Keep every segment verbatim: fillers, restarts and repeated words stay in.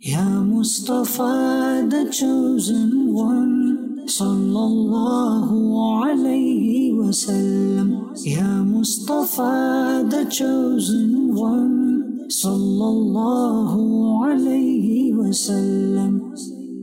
Ya Mustafa, the chosen one, Sallallahu Alaihi Wasallam. Ya Mustafa, the chosen one, Sallallahu Alaihi Wasallam.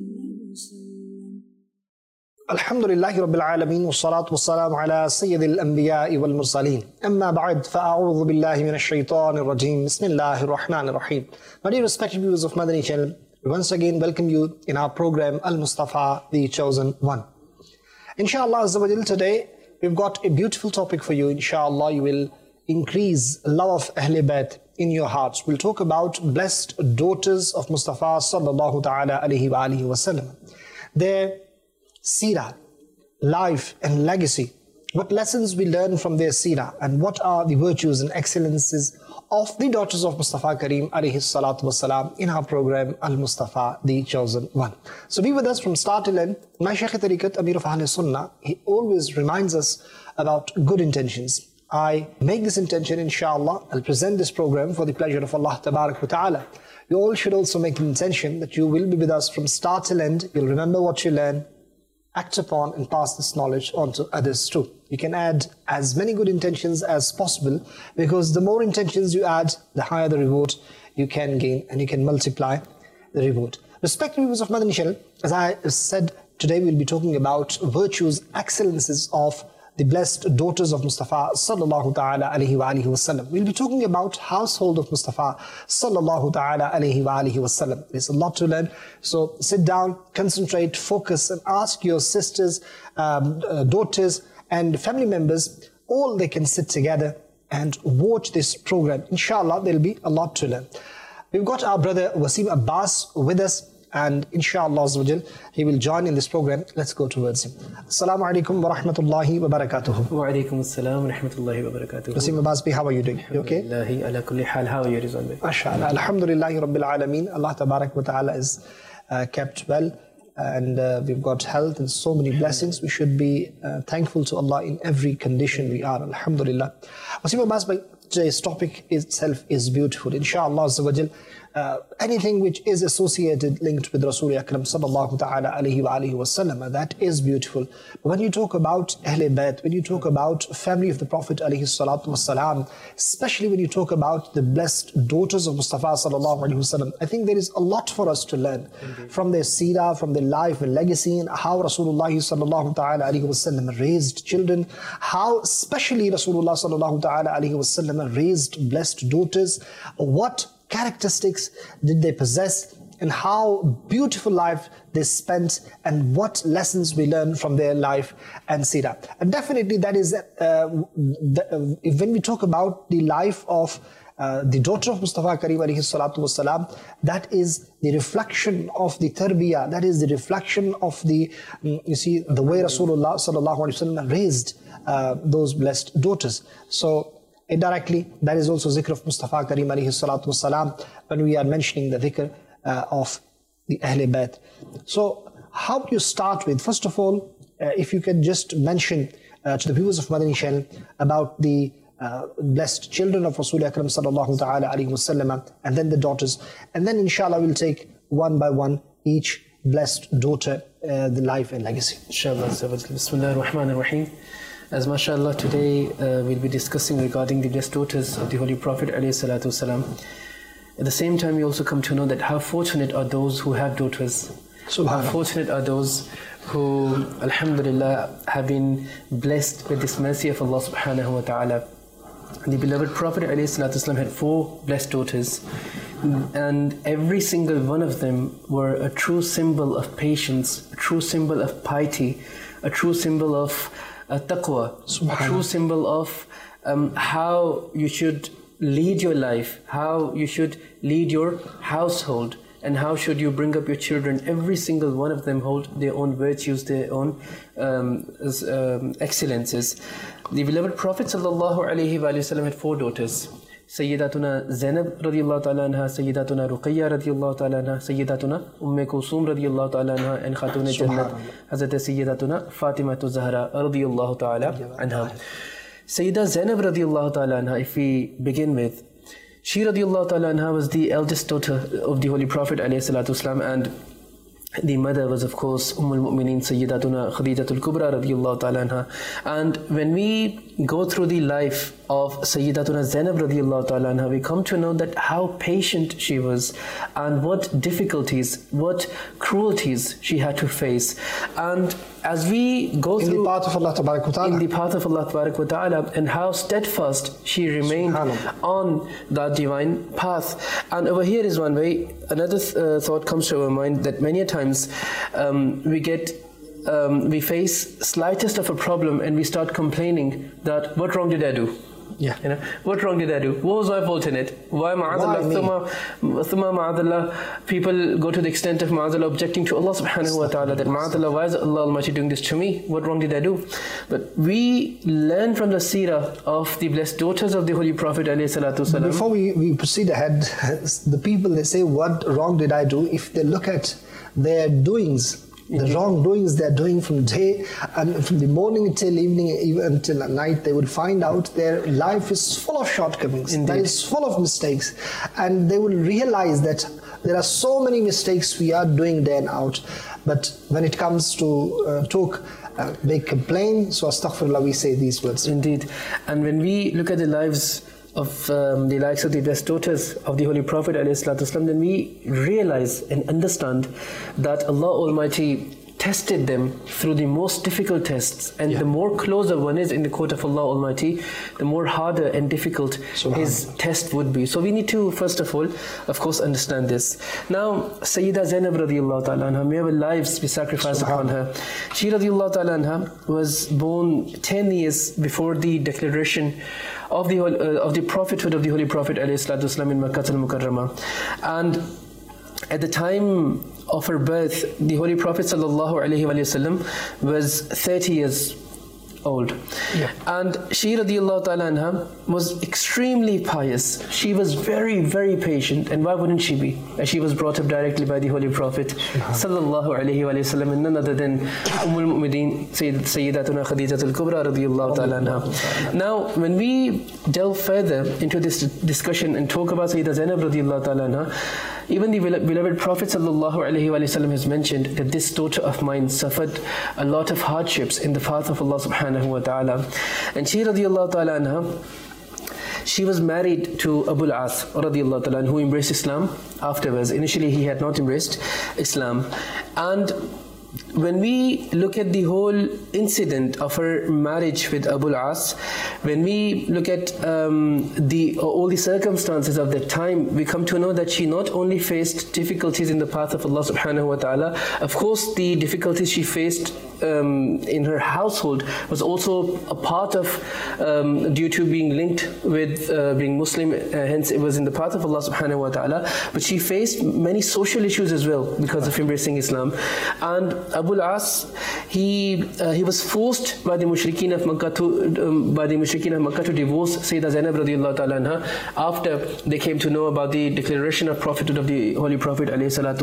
Alhamdulillahi Rabbil Alameen, wa salatu wa salam ala Sayyidil Anbiya'i wal Mursaleen. Amma ba'd, fa'a'udhu billahi minash shaitanir rajim. Bismillahir Rahmanir Rahim. My dear respected viewers of Madani Channel, we once again welcome you in our program Al-Mustafa, the Chosen One. Inshallah Azza wa Jal, today we've got a beautiful topic for you. Inshallah, you will increase love of Ahlul Bayt in your hearts. We'll talk about blessed daughters of Mustafa Sallallahu Ta'ala Alaihi Wa Alihi Wasallam. Their seerah, life and legacy, what lessons we learn from their seerah, and what are the virtues and excellences of the daughters of Mustafa Kareem alayhi salatu wasalam in our program Al-Mustafa, the Chosen One. So be with us from start till end. My Shaykh Tariqat, Amir of Ahl Sunnah, he always reminds us about good intentions. I make this intention, inshallah, I'll present this program for the pleasure of Allah Tabarak wa Ta'ala. You all should also make the intention that you will be with us from start till end. You'll remember what you learn, act upon, and pass this knowledge on to others too. You can add as many good intentions as possible, because the more intentions you add, the higher the reward you can gain, and you can multiply the reward. Respected viewers of Madani Channel, as I said, today we'll be talking about virtues, excellences of the blessed daughters of Mustafa Sallallahu Ta'ala Alaihi Wa Alihi Wasallam. We'll be talking about household of Mustafa Sallallahu Ta'ala Alaihi Wa Alihi Wasallam. There's a lot to learn, so sit down, concentrate, focus, and ask your sisters, um, uh, daughters and family members, all they can sit together and watch this program. Inshallah, there'll be a lot to learn. We've got our brother Wasim Abbas with us, and inshallah Azawajal, he will join in this program. Let's go towards him. Assalamu alaikum wa rahmatullahi wa barakatuhu. Wa alaikum assalam wa rahmatullahi wa barakatuhu. Wasim Abbas, how are you doing? You okay? Alhamdulillahi ala kulli hal. How are you, Rizwan bhai? Mashallah. Alhamdulillahi Rabbil Alameen. Allah Tabarak wa Ta'ala is uh, kept well, and uh, we've got health and so many blessings. We should be uh, thankful to Allah in every condition we are. Alhamdulillah. Wasim Abbas, today's topic itself is beautiful. Inshallah Azawajal, Uh, anything which is associated, linked with Rasul Akram Sallallahu Ta'ala Alaihi Wa Alihi Wasallam, that is beautiful. But when you talk about Ahlul Bayt, when you talk about family of the Prophet Alaihi Salatu Wasalam, especially when you talk about the blessed daughters of Mustafa Sallallahu Alaihi Wasallam, I think there is a lot for us to learn. Indeed. From their seerah, from their life and legacy, and how Rasulullah Sallallahu Ta'ala Alaihi Wasallam raised children, how especially Rasulullah Sallallahu Ta'ala Alaihi Wasallam raised blessed daughters, what characteristics did they possess, and how beautiful life they spent, and what lessons we learn from their life and seerah. And definitely that is, uh, the, uh, when we talk about the life of uh, the daughter of Mustafa Kareem alayhi salatu wasalam, that is the reflection of the tarbiyah, that is the reflection of the, um, you see, the way Rasulullah sallallahu alaihi wasallam raised uh, those blessed daughters. So indirectly, that is also zikr of Mustafa Kareem alayhi salatu wasalam when we are mentioning the dhikr uh, of the Ahlul Bayt. So how do you start with? First of all, uh, if you can just mention uh, to the viewers of Madani Channel about the uh, blessed children of Rasul Akram sallallahu ta'ala alayhi wasallam, and then the daughters, and then inshallah we'll take one by one each blessed daughter, uh, the life and legacy. Inshallah. Bismillah ar-Rahman ar-Rahim. As mashallah, today uh, we'll be discussing regarding the blessed daughters of the Holy Prophet alayhi salatu wasalam. At the same time, we also come to know that how fortunate are those who have daughters. How fortunate are those who, alhamdulillah, have been blessed with this mercy of Allah subhanahu wa ta'ala. The beloved Prophet alayhi salatu wasalam had four blessed daughters, and every single one of them were a true symbol of patience, a true symbol of piety, a true symbol of Uh, taqwa, a true symbol of um, how you should lead your life, how you should lead your household, and how should you bring up your children. Every single one of them hold their own virtues, their own um, as, um, excellences. The beloved Prophet sallallahu alaihi wasallam had four daughters. Sayyidatuna Zainab radiyallahu ta'ala anha, Sayyidatuna Ruqayya radiyallahu ta'ala anha, Sayyidatuna Umm Kulsum radiyallahu ta'ala anha, and Khatun Jannat, Hazrat Sayyidatuna Fatima Zahra radiyallahu ta'ala anha. Sayyidah Zainab radiyallahu ta'ala anha, if we begin with, She radiallahu ta'ala anha was the eldest daughter of the Holy Prophet alayhi salatu wasalam, and the mother was, of course, Umm al-Mu'mineen Sayyidatuna Khadijatul Kubra radiallahu ta'ala anha. And when we go through the life of Sayyidatuna Zainab radiallahu ta'ala anha, we come to know that how patient she was and what difficulties, what cruelties she had to face. And as we go in through the path of Allah Tabarak wa Ta'ala, in the path of Allah Tabarak wa Ta'ala, and how steadfast she remained on that divine path. And over here is one way, another th- uh, thought comes to our mind, that many a times um, we get um, we face slightest of a problem and we start complaining that what wrong did I do? Yeah. You know, what wrong did I do? What was my fault in it? Why ma'adallah, thumma ma'adallah, people go to the extent of ma'adallah objecting to Allah subhanahu wa ta'ala, that ma'adallah, why is Allah Almighty doing this to me? What wrong did I do? But we learn from the seerah of the blessed daughters of the Holy Prophet alayhi salatu wasalam. Before we, we proceed ahead, the people, they say, what wrong did I do? If they look at their doings, the wrongdoings they're doing from day and from the morning till evening, even until night, they would find out their life is full of shortcomings. Indeed. That is full of mistakes. And they will realize that there are so many mistakes we are doing day and out. But when it comes to uh, talk, uh, they complain. So astaghfirullah, we say these words. Indeed. And when we look at the lives of um, the likes of the blessed daughters of the Holy Prophet ﷺ, then we realize and understand that Allah Almighty tested them through the most difficult tests, and yeah. the more closer one is in the court of Allah Almighty, the more harder and difficult his test would be. So we need to first of all, of course, understand this. Now, Sayyidah Zainab radiallahu ta'ala anha, may our lives be sacrificed upon her. She radiallahu ta'ala anha was born ten years before the declaration of the uh, of the prophethood of the Holy Prophet ﷺ in Makkah al-Mukarramah. And at the time of her birth, the Holy Prophet ﷺ was thirty years old. Yeah. And she radiallahu ta'ala anha was extremely pious. She was very, very patient. And why wouldn't she be? As she was brought up directly by the Holy Prophet sallallahu alayhi wa sallam, and none other than Umm al-Mu'mineen Sayyidatuna Khadijatul Kubra radiallahu ta'ala anha. Now, when we delve further into this discussion and talk about Sayyidah Zainab radiallahu ta'ala anha, even the beloved Prophet sallallahu alayhi wa sallam has mentioned that this daughter of mine suffered a lot of hardships in the path of Allah subhanahu wa ta'ala. And she radiallahu ta'ala anha, she was married to Abu al-As radiallahu ta'ala, who embraced Islam afterwards. Initially he had not embraced Islam. And when we look at the whole incident of her marriage with Abu al-As, when we look at um, the all the circumstances of that time, we come to know that she not only faced difficulties in the path of Allah subhanahu wa ta'ala, of course the difficulties she faced um, in her household was also a part of, um, due to being linked with uh, being Muslim, uh, hence it was in the path of Allah subhanahu wa ta'ala, but she faced many social issues as well because of embracing Islam. And Abu al-As, he uh, he was forced by the mushrikeen of Makkah to um, by the mushrikeen of Makkah to divorce Sayyidah Zainab radiallahu ta'ala anha after they came to know about the declaration of prophethood of the Holy Prophet alayhi salatu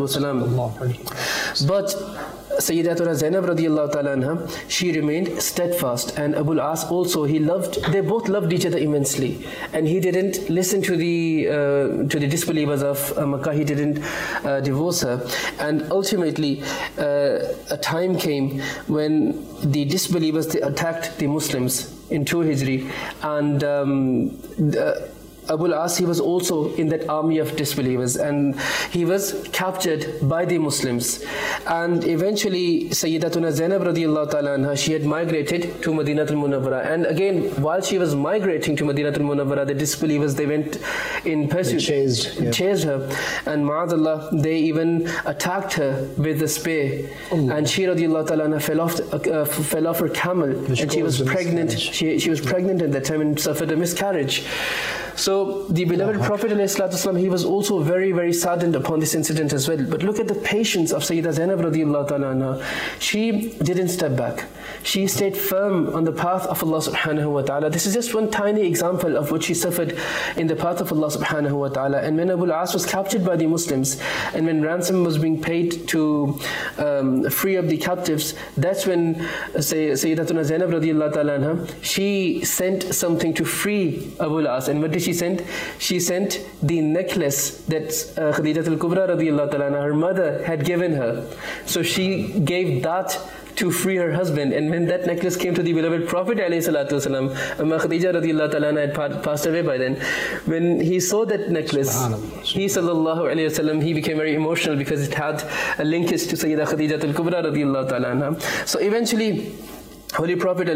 wasalam. But Sayyidatuna Zainab radiallahu ta'ala anha, she remained steadfast, and Abu al-As also, he loved, they both loved each other immensely, and he didn't listen to the uh, to the disbelievers of uh, Makkah. He didn't uh, divorce her, and ultimately uh, a time came when the disbelievers, they attacked the Muslims in two Hijri, and um, the, Abu al-As, he was also in that army of disbelievers, and he was captured by the Muslims. And eventually Sayyidatuna Zainab radiallahu ta'ala anha, she had migrated to Madinatul Munawwara. And again, while she was migrating to Madinatul Munawwara, the disbelievers, they went in pursuit, they chased, yeah. chased her, and ma'adallah, they even attacked her with a spear. Allah. And she radiallahu ta'ala anha fell off, uh, fell off her camel, Which and she was pregnant. She, she was pregnant at that time and suffered a miscarriage. So the beloved Prophet ﷺ, he was also very, very saddened upon this incident as well. But look at the patience of Sayyidah Zainab radiallahu ta'ala anha. She didn't step back. She stayed firm on the path of Allah subhanahu wa ta'ala. This is just one tiny example of what she suffered in the path of Allah subhanahu wa ta'ala. And when Abu al-As was captured by the Muslims, and when ransom was being paid to um, free up the captives, that's when uh, say, Sayyidatuna Zainab radiallahu ta'ala anha, she sent something to free Abu al-As. And what did she she sent? She sent the necklace that uh, Khadija al-Kubra radiallahu ta'ala, her mother had given her. So she gave that to free her husband. And when that necklace came to the beloved Prophet alayhi salatu wasalam, Amma Khadija radiallahu ta'ala had passed away by then. When he saw that necklace, he sallallahu alayhi wasallam, he became very emotional because it had a linkage to Sayyida Khadija al-Kubra radiallahu ta'ala. So eventually, Holy Prophet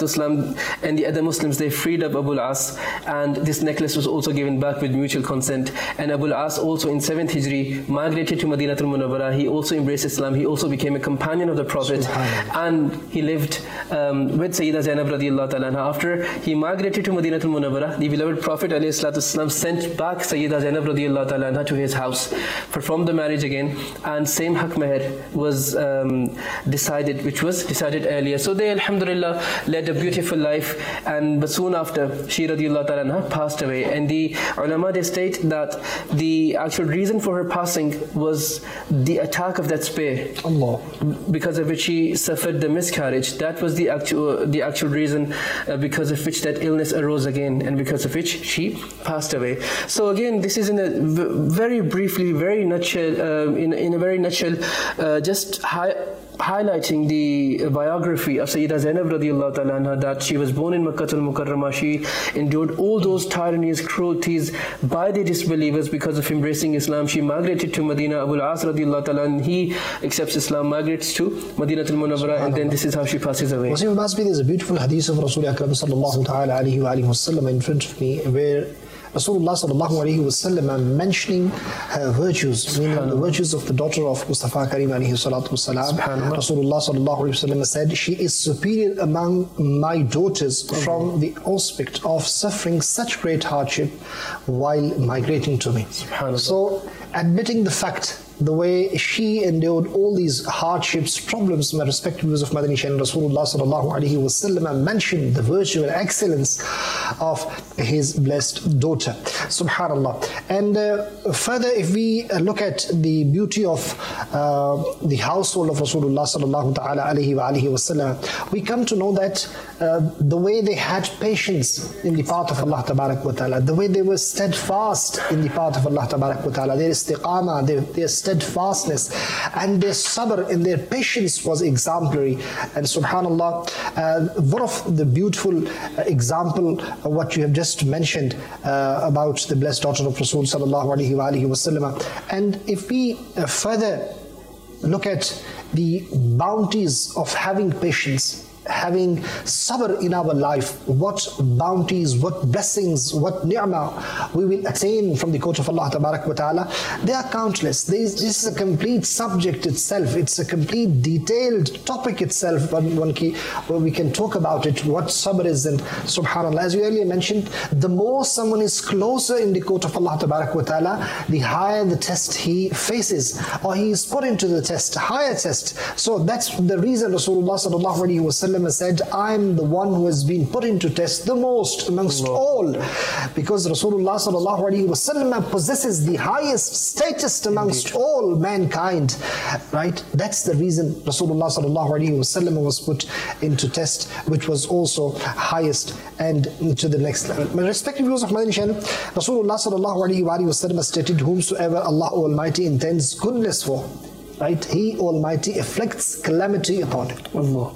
ﷺ and the other Muslims, they freed up Abu al-As, and this necklace was also given back with mutual consent. And Abu al-As also in seventh Hijri migrated to Madinatul Munawwarah. He also embraced Islam. He also became a companion of the Prophet, and he lived um, with Sayyida Zainab radiallahu ta'ala. After he migrated to Madinatul Munawwarah, the beloved Prophet ﷺ sent back Sayyida Zainab radiallahu ta'ala to his house, performed the marriage again, and same haq meher was um, decided, which was decided earlier. So they, alhamdulillah, led a beautiful life, and but soon after, she radiallahu ta'ala passed away. And the ulama, they state that the actual reason for her passing was the attack of that spear, Allah, because of which she suffered the miscarriage. That was the actual the actual reason uh, because of which that illness arose again, and because of which she passed away. So again, this is in a very briefly, very nutshell, uh, in in a very nutshell, uh, just high. highlighting the biography of Sayyida Zainab radiallahu ta'ala anha, that she was born in Makkah al-Mukarramah. She endured all those tyrannies, cruelties by the disbelievers because of embracing Islam. She migrated to Medina. Abu al-As radiallahu ta'ala, and he accepts Islam, migrates to Madinah al-Munawwarah, and then this is how she passes away. Wasim al-Basbi, there's a beautiful hadith of Rasul Akram sallallahu ta'ala alayhi wa alayhi wa sallam in front of me, where Rasulullah sallallahu alayhi wa sallam mentioning her virtues, meaning the virtues of the daughter of Mustafa Karim alayhi salatu wasalam. Rasulullah sallallahu alayhi wa sallam said, she is superior among my daughters from the aspect of suffering such great hardship while migrating to me. So, admitting the fact, the way she endured all these hardships, problems, my respective views of Madani Shan, Rasulullah sallallahu alayhi wa sallam mentioned the virtue and excellence of his blessed daughter. Subhanallah. And uh, further, if we uh, look at the beauty of uh, the household of Rasulullah sallallahu alayhi wa alayhi wa sallam, we come to know that uh, the way they had patience in the path of Allah tabarak wa ta'ala, the way they were steadfast in the path of Allah tabarak wa ta'ala, their istiqamah, their, their steadfastness and their sabr and their patience was exemplary. And subhanallah, uh, one of the beautiful uh, example of what you have just mentioned uh, about the blessed daughter of Rasul sallallahu alaihi wa alihi wasallam. And if we uh, further look at the bounties of having patience, having sabr in our life, what bounties, what blessings, what ni'mah we will attain from the court of Allah tabarak wa ta'ala, they are countless. This is a complete subject itself. It's a complete detailed topic itself, one, one key, where we can talk about it, what sabr is. And subhanallah, as you earlier mentioned, the more someone is closer in the court of Allah tabarak wa ta'ala, the higher the test he faces, or he is put into the test, higher test. So that's the reason Rasulullah sallallahu alaihi wasallam said, I'm the one who has been put into test the most amongst Allah. all, because Rasulullah sallallahu alaihi wasallam possesses the highest status amongst Indeed. all mankind, right? That's the reason Rasulullah sallallahu alaihi wasallam was put into test, which was also highest and to the next level. My respective views of Madani Channel, Rasulullah sallallahu alaihi wasallam stated, whomsoever Allah Almighty intends goodness for, right, He Almighty afflicts calamity upon it. Allah.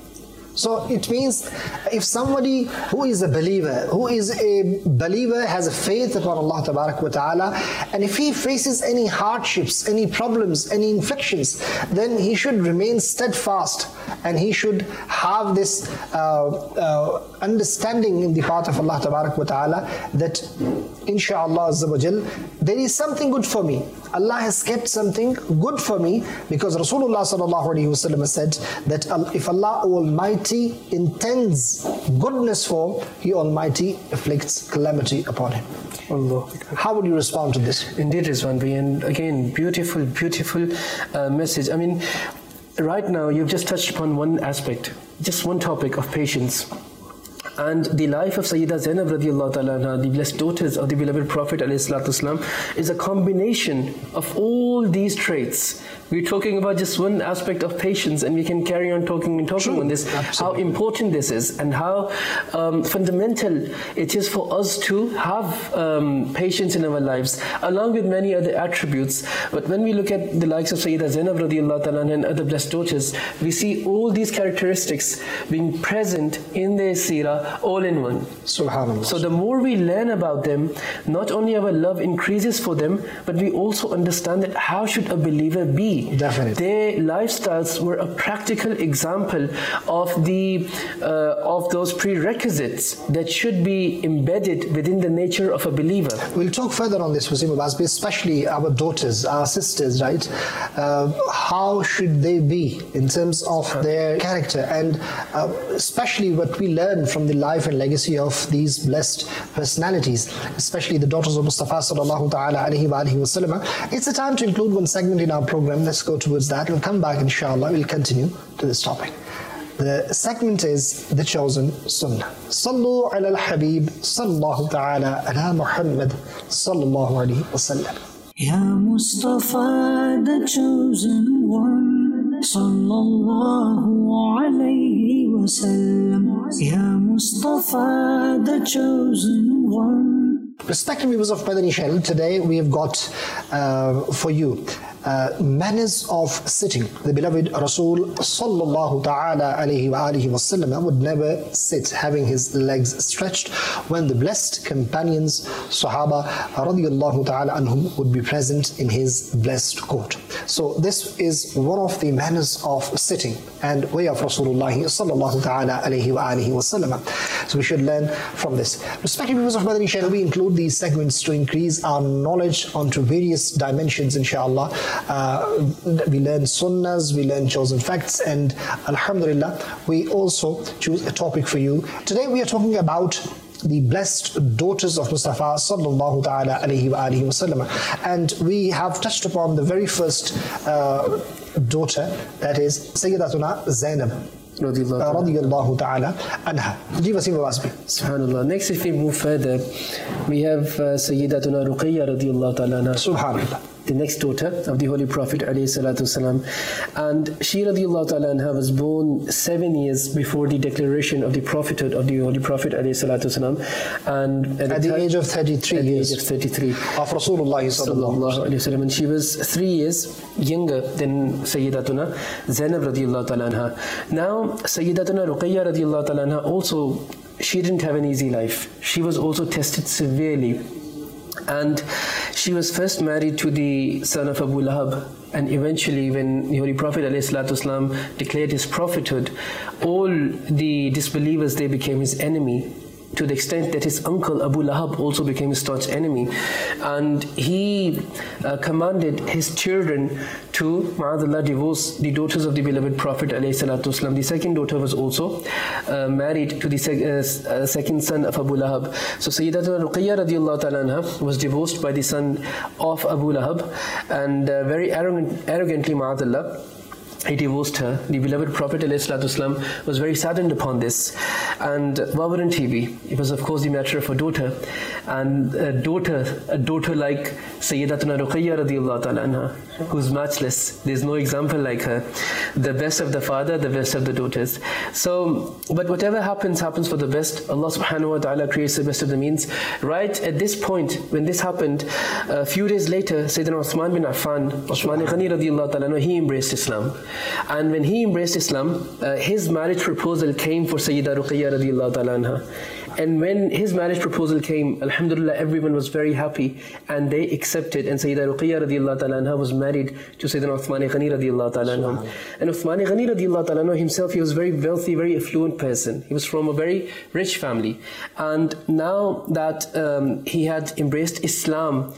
So it means if somebody who is a believer, who is a believer, has a faith upon Allah tabarak wa ta'ala, and if he faces any hardships, any problems, any inflictions, then he should remain steadfast and he should have this uh, uh, understanding in the path of Allah tabarak wa ta'ala that insha'Allah azza wa jal, there is something good for me. Allah has kept something good for me, because Rasulullah sallallahu alaihi wasallam said that if Allah Almighty intends goodness for, He Almighty afflicts calamity upon him. Allah. How would you respond to this? Indeed, Rizwan Bhai, and again, beautiful, beautiful uh, message. I mean, right now you've just touched upon one aspect, just one topic of patience. And the life of Sayyida Zainab radiallahu ta'ala, the blessed daughters of the beloved Prophet alayhi salatu wasalam, is a combination of all these traits. we're talking about just one aspect of patience, and we can carry on talking and talking True. on this, Absolutely. how important this is and how um, fundamental it is for us to have um, patience in our lives, along with many other attributes. But when we look at the likes of Sayyidah Zainab radiallahu ta'ala and other blessed daughters, we see all these characteristics being present in their seerah all in one. Subhanallah. So the more we learn about them, not only our love increases for them, but we also understand that how should a believer be. Definitely. Their lifestyles were a practical example of the uh, of those prerequisites that should be embedded within the nature of a believer. We'll talk further on this, Wasim Abbas, especially our daughters, our sisters, right? Uh, how should they be in terms of their character, and uh, especially what we learn from the life and legacy of these blessed personalities, especially the daughters of Mustafa sallallahu ta'ala alayhi wa alihi wa sallam. It's a time to include one segment in our program. Let's go towards that. We'll come back, inshallah. We'll continue to this topic. The segment is The Chosen Sunnah. Sallu ala al-Habib sallallahu ta'ala ala Muhammad sallallahu alayhi wa sallam. Ya Mustafa, the chosen one, sallallahu alayhi wa sallam. Ya Mustafa, the chosen one. Respected viewers of Madani Channel, today we have got uh, for you uh, manners of sitting. The beloved Rasul sallallahu ta'ala alayhi wa alihi wa sallam would never sit having his legs stretched when the blessed companions, Sahaba radiyallahu ta'ala anhum, would be present in his blessed court. So this is one of the manners of sitting and way of Rasulullah sallallahu ta'ala alayhi wa alihi wa sallam. So we should learn from this. Respected viewers of Madani Channel, we include these segments to increase our knowledge onto various dimensions, inshallah. Uh, we learn sunnahs, we learn chosen facts, and alhamdulillah, we also choose a topic for you. Today we are talking about the blessed daughters of Mustafa sallallahu ta'ala alayhi wa alihi wa sallam. And we have touched upon the very first uh, daughter, that is Sayyidatuna Zainab radiyallahu ta'ala anha. Ji Wasim Abbas. Subhanallah. Next, if we move further, we have uh, Sayyidatuna Ruqayya radiyallahu ta'ala anha. Subhanallah. The next daughter of the Holy Prophet alayhi salatu wasalam. And she radiallahu ta'ala anha was born seven years before the declaration of the prophethood of the Holy Prophet alayhi salatu wasalam. And at, at the, the age of thirty-three at years. the age of thirty-three. Of Rasulullah sallallahu alayhi wasallam. And she was three years younger than Sayyidatuna Zainab radiallahu ta'ala anha. Now, Sayyidatuna Ruqayya radiallahu ta'ala anha also, she didn't have an easy life. She was also tested severely. And she was first married to the son of Abu Lahab, and eventually when the Holy Prophet ﷺ declared his prophethood, all the disbelievers, they became his enemy, to the extent that his uncle Abu Lahab also became his staunch enemy. And he uh, commanded his children to, ma'adallah, divorce the daughters of the beloved Prophet ﷺ. The second daughter was also uh, married to the sec uh, uh, second son of Abu Lahab. So Sayyidatuna Ruqayya radiallahu ta'ala anha was divorced by the son of Abu Lahab, and uh, very arrogant, arrogantly, ma'adallah, he divorced her. The beloved Prophet ﷺ was very saddened upon this. And why wouldn't he be? It was of course the matter of a daughter. And a daughter, a daughter like Sayyidatuna Ruqayya radiallahu ta'ala anha, who's matchless. There's no example like her. The best of the father, the best of the daughters. So, but whatever happens, happens for the best. Allah subhanahu wa ta'ala creates the best of the means. Right at this point, when this happened, a few days later, Sayyidina Uthman bin Affan, Uthman Ghani radiallahu ta'ala anha, he embraced Islam. And when he embraced Islam, uh, his marriage proposal came for Sayyidah Ruqayya radiallahu ta'ala anha. And when his marriage proposal came, alhamdulillah, everyone was very happy and they accepted. And Sayyidah Ruqayya radiallahu ta'ala anha was married to Sayyidina Uthman Ghani radiallahu ta'ala anha. And Uthman Ghani radiallahu ta'ala anha himself, he was a very wealthy, very affluent person. He was from a very rich family. And now that um, he had embraced Islam,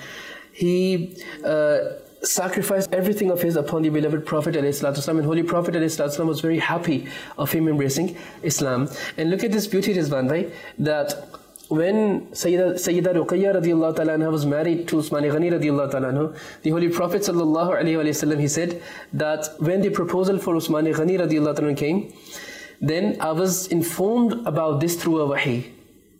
he uh, sacrificed everything of his upon the beloved Prophet ﷺ, and Holy Prophet ﷺ was very happy of him embracing Islam. And look at this beauty, Rizwan bhai, that when Sayyidah, Sayyidah Ruqayya radiallahu ta'ala anha was married to Uthman Ghani radiallahu ta'ala anhu, the Holy Prophet sallallahu alayhi wa sallam, he said that when the proposal for Uthman Ghani radiallahu ta'ala came, then I was informed about this through a wahi.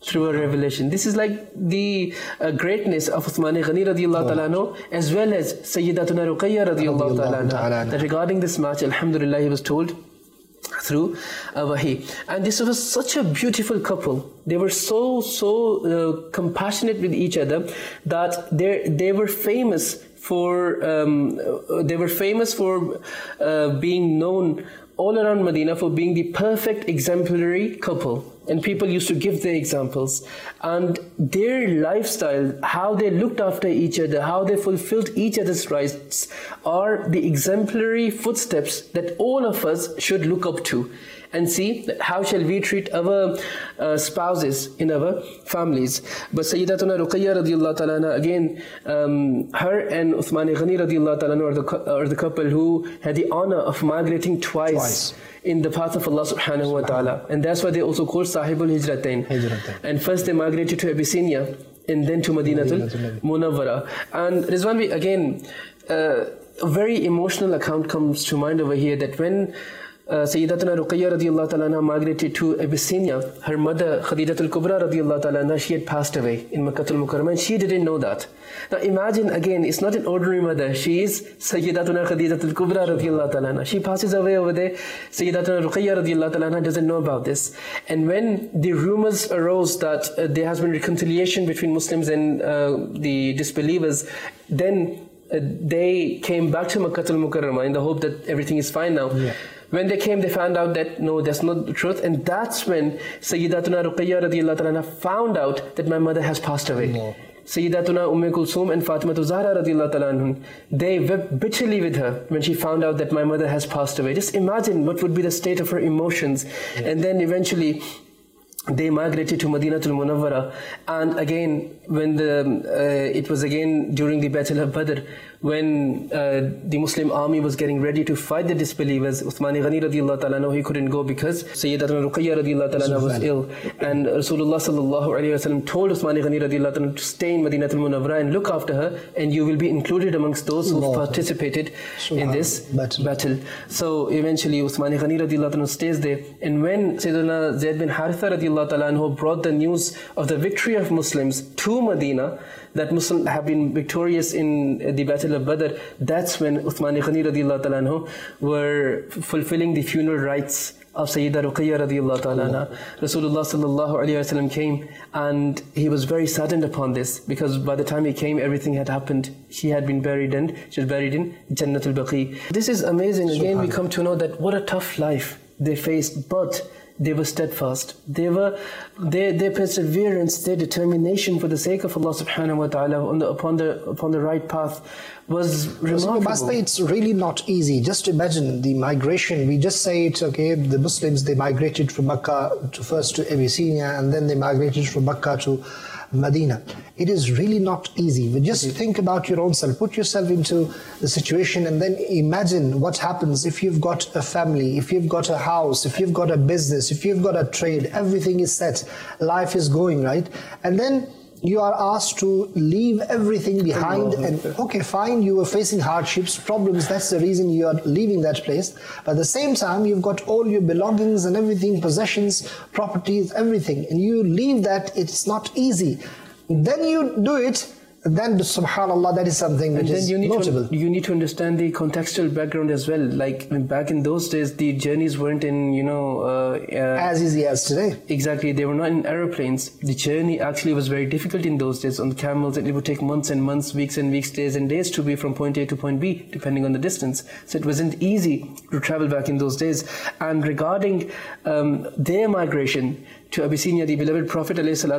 through a revelation. This is like the uh, greatness of Uthman Ghani radiallahu ta'ala anhu, as well as Sayyidatuna Ruqayya radiallahu ta'ala anha, that regarding this match, alhamdulillah, he was told through uh, wahi. And this was such a beautiful couple. They were so, so uh, compassionate with each other that they they were famous for, um, they were famous for uh, being known all around Medina for being the perfect exemplary couple. And people used to give their examples. And their lifestyle, how they looked after each other, how they fulfilled each other's rights, are the exemplary footsteps that all of us should look up to and see that how shall we treat our uh, spouses in our families. But Sayyidatuna Ruqayya radiallahu ta'ala anha, again, um, her and Uthman Ghani radiallahu ta'ala anha are the, are the couple who had the honor of migrating twice, twice. in the path of Allah subhanahu wa ta'ala. And that's why they also called Sahibul Hijratain. Hijratain. And first they migrated to Abyssinia and then to Madinatul Munawwara. And Rizwan, again, uh, a very emotional account comes to mind over here, that when Uh, Sayyidatuna Ruqayya radiallahu ta'ala anha migrated to Abyssinia, her mother Khadijatul Kubra radiallahu ta'ala anha, she had passed away in Makkatul Mukarramah, and she didn't know that. Now imagine, again, it's not an ordinary mother, she is Sayyidatuna Khadijatul Kubra radiallahu ta'ala anha. She passes away over there. Sayyidatuna Ruqayya radiallahu ta'ala anha doesn't know about this. And when the rumors arose that uh, there has been reconciliation between Muslims and uh, the disbelievers, then uh, they came back to Makkatul Mukarramah in the hope that everything is fine now. Yeah. When they came, they found out that no, that's not the truth. And that's when Sayyidatuna Ruqayya radiallahu ta'ala found out that my mother has passed away. No. Sayyidatuna Umm Kulsum and Fatimatu Zahra radiallahu ta'ala, they wept bitterly with her when she found out that my mother has passed away. Just imagine what would be the state of her emotions. Yeah. And then eventually they migrated to Madinatul Munawwara. And again, when the uh, it was again during the Battle of Badr, when uh, the Muslim army was getting ready to fight the disbelievers, Uthman Ghani radiallahu ta'ala anhu, he couldn't go because Sayyidatuna Ruqayya radiallahu ta'ala anha was ill. And Rasulullah sallallahu alayhi wa sallam told Uthman Ghani radiallahu ta'ala to stay in Madinatul Munawwara and look after her, and you will be included amongst those who Allah participated in this battle. battle. So eventually Uthman Ghani radiallahu ta'ala stays there. And when Sayyidina Zayd bin Haritha radiallahu ta'ala anhu brought the news of the victory of Muslims to Medina, that Muslims have been victorious in the Battle of Badr, that's when Uthman Ghani radiallahu ta'ala anhu were fulfilling the funeral rites of Sayyidah Ruqayya radiallahu ta'ala anha. Rasulullah sallallahu alayhi wa sallam came, and he was very saddened upon this, because by the time he came, everything had happened. She had been buried, and she was buried in Jannatul Baqi. This is amazing. Again, we come to know that what a tough life they faced, but they were steadfast. They were, their, their perseverance, their determination for the sake of Allah subhanahu wa ta'ala on the, upon the upon the right path was remarkable. So, it's really not easy. Just imagine the migration. We just say it, okay, the Muslims, they migrated from Makkah to first to Abyssinia, and then they migrated from Makkah to Medina. It is really not easy. But just think about your own self. Put yourself into the situation, and then imagine what happens if you've got a family, if you've got a house, if you've got a business, if you've got a trade, everything is set, life is going, right? And then you are asked to leave everything behind, and okay, fine, you were facing hardships, problems, that's the reason you are leaving that place. But at the same time, you've got all your belongings and everything, possessions, properties, everything, and you leave that. It's not easy. Then you do it, then subhanallah, that is something which is notable. To, you need to understand the contextual background as well. Like back in those days, the journeys weren't in, you know, uh, uh, as easy as today. Exactly, they were not in aeroplanes. The journey actually was very difficult in those days on the camels, and it would take months and months, weeks and weeks, days and days to be from point A to point B, depending on the distance. So it wasn't easy to travel back in those days. And regarding um, their migration to Abyssinia, the beloved Prophet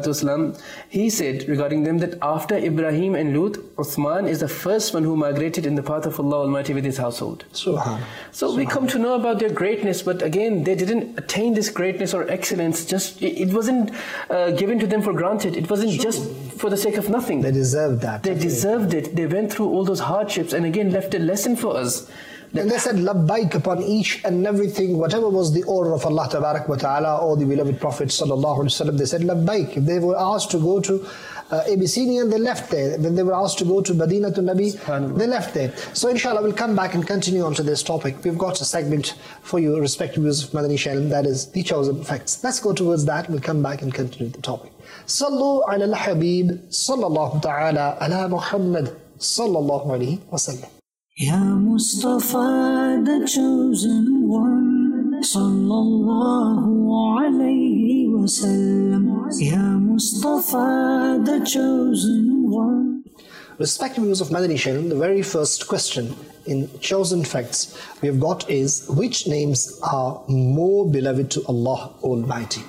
ﷺ, he said regarding them that after Ibrahim and Lut, Uthman is the first one who migrated in the path of Allah Almighty with his household. Subhan. So Subhan. we come to know about their greatness, but again, they didn't attain this greatness or excellence. Just it, it wasn't uh, given to them for granted. It wasn't sure. just for the sake of nothing. They deserved that. They deserved it. They went through all those hardships, and again left a lesson for us. And they said labbaik upon each and everything, whatever was the order of Allah Tabarak wa Ta'ala or the beloved Prophet Sallallahu Alaihi Wasallam, they said labbaik. If they were asked to go to uh, Abyssinia, they left there. When they were asked to go to Medina to Nabi, they left there. So inshallah, we'll come back and continue on to this topic. We've got a segment for you, respective viewers of Madani channel, that is the chosen facts. Let's go towards that. We'll come back and continue the topic. Sallu ala al-Habib, sallallahu ta'ala ala Muhammad, sallallahu alayhi wa sallam. Ya Mustafa, the chosen one, sallallahu alayhi wa sallam. Ya Mustafa, the chosen one. Respective viewers of Madani channel, the very first question in chosen facts we have got is, which names are more beloved to Allah Almighty?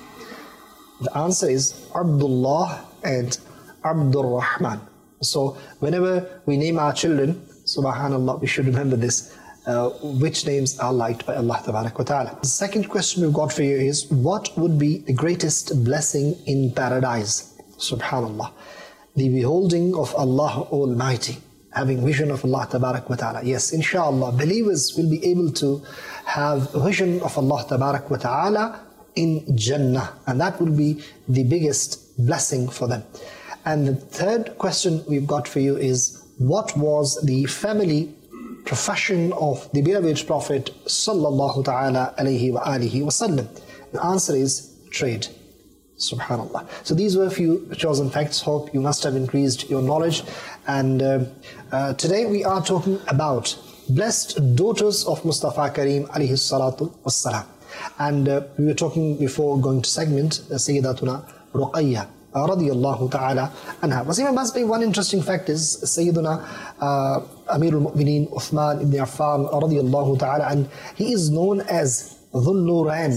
The answer is Abdullah and Abdul Rahman. So whenever we name our children, subhanallah, we should remember this, uh, which names are liked by Allah Tabarak wa Ta'ala. The second question we've got for you is, what would be the greatest blessing in paradise? Subhanallah. The beholding of Allah Almighty, having vision of Allah Tabarak wa Ta'ala. Yes, inshallah, believers will be able to have vision of Allah Tabarak wa Ta'ala in Jannah, and that will be the biggest blessing for them. And the third question we've got for you is, what was the family profession of the beloved Prophet sallallahu ta'ala alayhi wa alihi wa sallam? The answer is trade. Subhanallah. So these were a few chosen facts. Hope you must have increased your knowledge. And uh, uh, today we are talking about blessed daughters of Mustafa Kareem alayhi salatu wassalam. And uh, we were talking before going to segment uh, Sayyidatuna Ruqayya radiyallahu ta'ala anha. Wasim Basri, one interesting fact is Sayyiduna uh, Amirul Mu'mineen Uthman ibn Affan radiyallahu ta'ala, and he is known as Dhul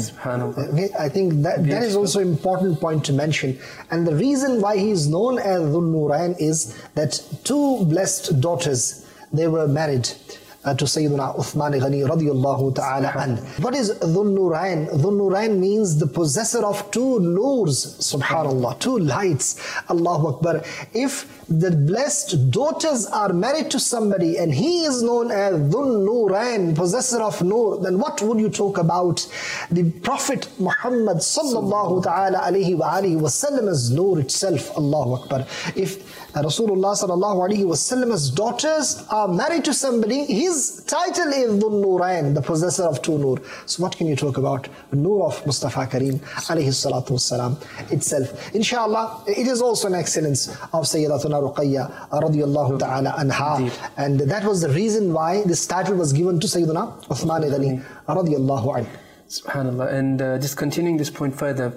Nurayn. I think that, that is also an important point to mention. And the reason why he is known as Dhul Nurayn is that two blessed daughters, they were married Uh, to Sayyidina Uthman Ghani radiyallahu ta'ala an. What is Dhul Nurayn? Dhul Nurayn means the possessor of two noors, subhanallah, two lights. Allahu Akbar. If the blessed daughters are married to somebody and he is known as Dhul Nurayn, possessor of noor, then what would you talk about the Prophet Muhammad sallallahu ta'ala alayhi wa alihi wa sallam's noor itself? Allahu Akbar. If Rasulullah sallallahu alayhi wa sallam's daughters are married to somebody, his title is Dhul Nurayn, the possessor of two noor. So what can you talk about? The noor of Mustafa Kareem alayhi salatu wassalam itself. Inshallah, it is also an excellence of Sayyidatuna Ruqayya radiyallahu ta'ala anha. And that was the reason why this title was given to Sayyidina Uthman Ghani radiyallahu anhu. Subhanallah. And uh, just continuing this point further,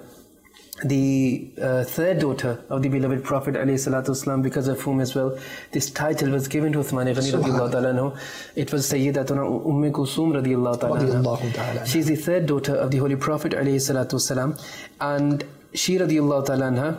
the uh, third daughter of the beloved Prophet ﷺ, because of whom as well this title was given to Uthman Ghani radiallahu ta'ala anhu, it was Sayyidatuna Umm Kulsum radiallahu ta'ala. She is the third daughter of the Holy Prophet ﷺ, and she radiallahu ta'ala anha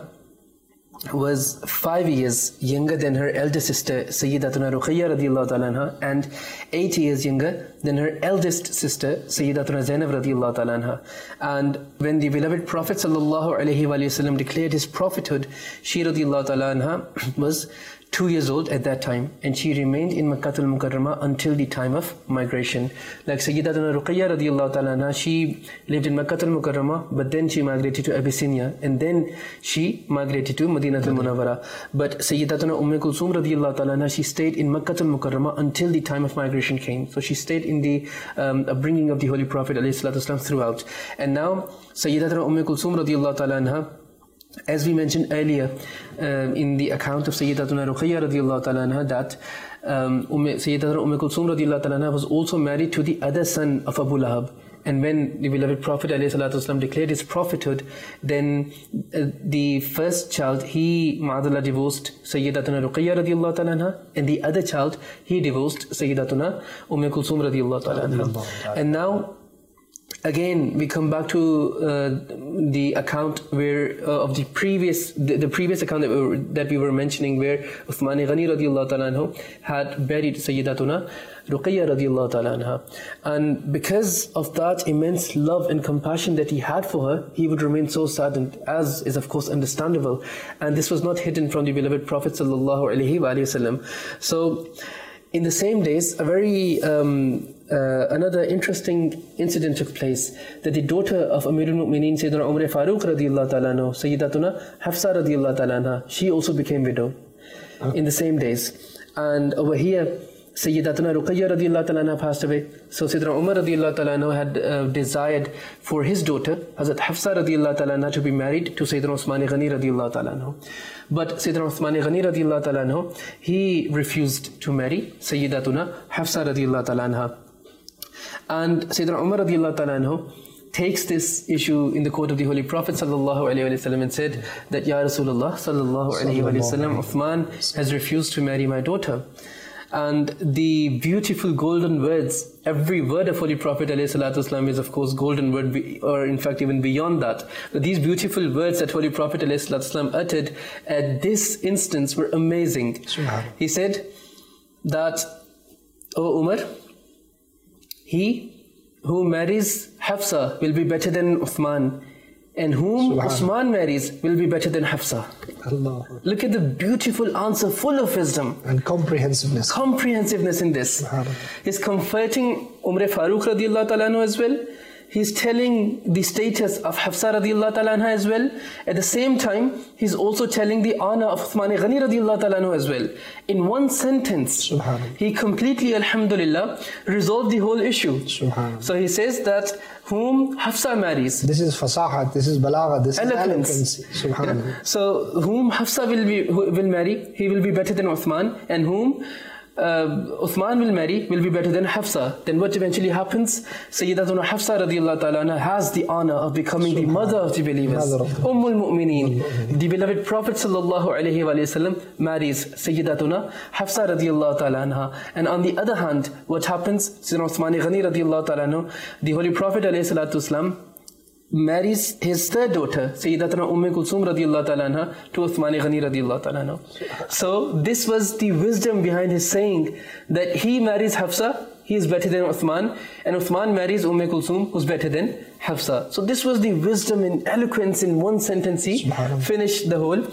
was five years younger than her elder sister Sayyidatuna Ruqayya radiallahu ta'ala anha, and eight years younger than her eldest sister Sayyidatuna Zainab radiallahu ta'ala anha. And when the beloved Prophet sallallahu alayhi wa sallam declared his prophethood, she radiallahu ta'ala anha was two years old at that time, and she remained in Makkah al-Mukarramah until the time of migration. Like Sayyidatuna Ruqayya radiallahu ta'ala anha, she lived in Makkah al-Mukarramah, but then she migrated to Abyssinia, and then she migrated to Madinah al-Munawwara. But Sayyidatuna Umm Kulsum radiallahu ta'ala anha, she stayed in Makkah al-Mukarramah until the time of migration came. So she stayed in the um, upbringing of the Holy Prophet ﷺ throughout. And now Sayyidatuna Umm Kulsum radiallahu ta'ala anha, as we mentioned earlier um, in the account of Sayyidatuna Ruqayya radiallahu ta'ala anha, that um, Sayyidatuna Umm Kulsum radiallahu ta'ala anha was also married to the other son of Abu Lahab. And when the beloved Prophet ﷺ declared his prophethood, then uh, the first child, he, ma'adallah, divorced Sayyidatuna Ruqayya radiallahu ta'ala anha, and the other child, he divorced Sayyidatuna Umm Kulsum radiallahu ta'ala anha. And now, again, we come back to uh, the account where uh, of the previous the, the previous account that we, were, that we were mentioning, where Uthman Ghani radiallahu ta'ala anhu had buried Sayyidatuna Ruqayya radiallahu ta'ala anha. And because of that immense love and compassion that he had for her, he would remain so saddened, as is of course understandable. And this was not hidden from the beloved Prophet sallallahu alaihi wasallam. So in the same days, a very um, uh, another interesting incident took place, that the daughter of Amirul Mu'mineen Sayyidina Umar Farooq radiyallahu ta'ala anhu, Sayyidatuna Hafsa radiyallahu ta'ala anha, she also became widow huh? in the same days. And over here, Sayyidatuna Ruqayya radiyallahu ta'ala anha passed away. So Sayyidina Umar radiyallahu ta'ala anha had uh, desired for his daughter, Hazrat Hafsa radiyallahu ta'ala anha, to be married to Sayyidina Uthman Ghani radiyallahu ta'ala anha. But Sayyidina Uthman Ghani radiyallahu ta'ala anha, he refused to marry Sayyidatuna Hafsa radiyallahu ta'ala anha. And Sayyidina Umar radiyallahu ta'ala anha takes this issue in the court of the Holy Prophet sallallahu alaihi wasallam and said that, Ya Rasulullah sallallahu alaihi wasallam, Uthman has refused to marry my daughter. And the beautiful golden words, every word of Holy Prophet ﷺ is of course golden word, or in fact even beyond that. But these beautiful words that Holy Prophet ﷺ uttered at this instance were amazing. He said that, O Umar, he who marries Hafsa will be better than Uthman, and whom Usman marries will be better than Hafsa. Allah. Look at the beautiful answer, full of wisdom and comprehensiveness. Comprehensiveness in this. He's comforting Umar Farooq radiallahu ta'ala anhu as well. He's telling the status of Hafsa radiallahu ta'ala anha as well. At the same time, he's also telling the honor of Uthman Ghani radiallahu ta'ala anhu as well. In one sentence, he completely, alhamdulillah, resolved the whole issue. So he says that whom Hafsa marries. This is fasahat, this is balagha, this eloquence. is eloquence. Yeah. So whom Hafsa will, be, will marry, he will be better than Uthman, and whom Uh, Uthman will marry, will be better than Hafsa. Then what eventually happens? Sayyidatuna Hafsa radiallahu ta'ala anha has the honor of becoming the mother of the believers. Ummul Mu'mineen. The beloved Prophet sallallahu alayhi wa sallam marries Sayyidatuna Hafsa radiallahu ta'ala anha. And on the other hand, what happens? Sayyidina Uthman Ghani radiallahu ta'ala anhu, the Holy Prophet alayhi salatu wasalam marries his third daughter, Sayyidatuna Umm Kulthum radiyallahu ta'ala anha, to Uthman Ghani radiyallahu ta'ala anha. So this was the wisdom behind his saying that he marries Hafsa, he is better than Uthman, and Uthman marries Umm Kulthum, who's better than Hafsa. So this was the wisdom and eloquence in one sentence. He finished the whole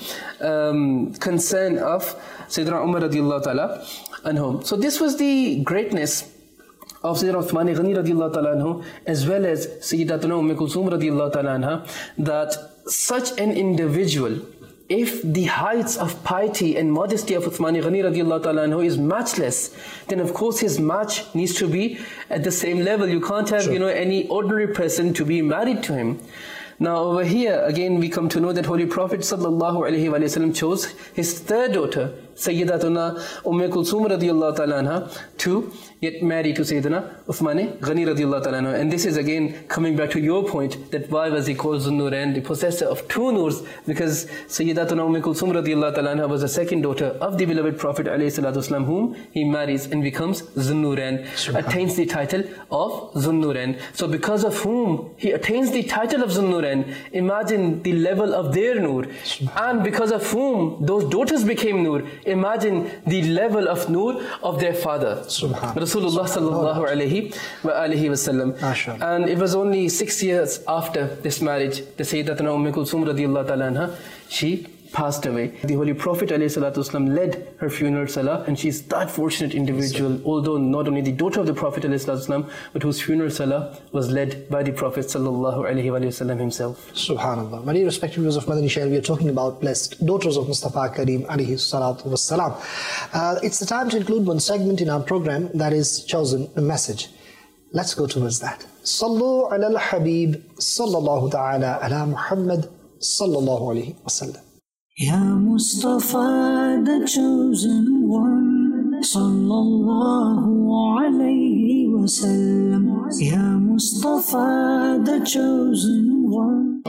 um, concern of Sayyidina Umar radiyallahu ta'ala anhu. So this was the greatness of Sayyidina Uthman Ghani radiallahu ta'ala anhu, as well as Sayyidatuna Umm Kulthum radiallahu ta'ala anha, that such an individual, if the heights of piety and modesty of Uthman Ghani radiallahu ta'ala anhu is matchless, then of course his match needs to be at the same level. You can't have, sure. you know, any ordinary person to be married to him. Now over here, again we come to know that Holy Prophet sallallahu alaihi wasallam chose his third daughter, Sayyidatuna Umm Kulthum radiyallahu ta'ala anha, to get married to Sayyidina Uthman Ghani radiyallahu ta'ala anha. And this is again coming back to your point, that why was he called Zunnurain, the possessor of two noors? Because Sayyidatuna Umm Kulthum radiyallahu ta'ala anha was the second daughter of the beloved Prophet alayhi salatu wasalam, whom he marries and becomes Zunnurain, attains the title of Zunnurain. So because of whom he attains the title of Zunnurain, imagine the level of their nur. And because of whom those daughters became nur, imagine the level of nur of their father, Rasulullah sallallahu alayhi wa alihi wasallam. And it was only six years after this marriage, the Sayyidatuna Umm Kulthum radiyallahu ta'ala anha, she passed away. The Holy Prophet ﷺ led her funeral salah, and she is that fortunate individual, although not only the daughter of the Prophet ﷺ, but whose funeral salah was led by the Prophet ﷺ himself. Subhanallah. Many respected viewers of Madani Share, we are talking about blessed daughters of Mustafa Kareem alayhi salatu wassalam. Uh, it's the time to include one segment in our program that is chosen a message. Let's go towards that. Sallu ala al-Habib sallallahu ta'ala ala Muhammad sallallahu alayhi wa sallam. Ya Mustafa, the chosen one, sallallahu alayhi wa sallam. Ya Mustafa, the chosen one.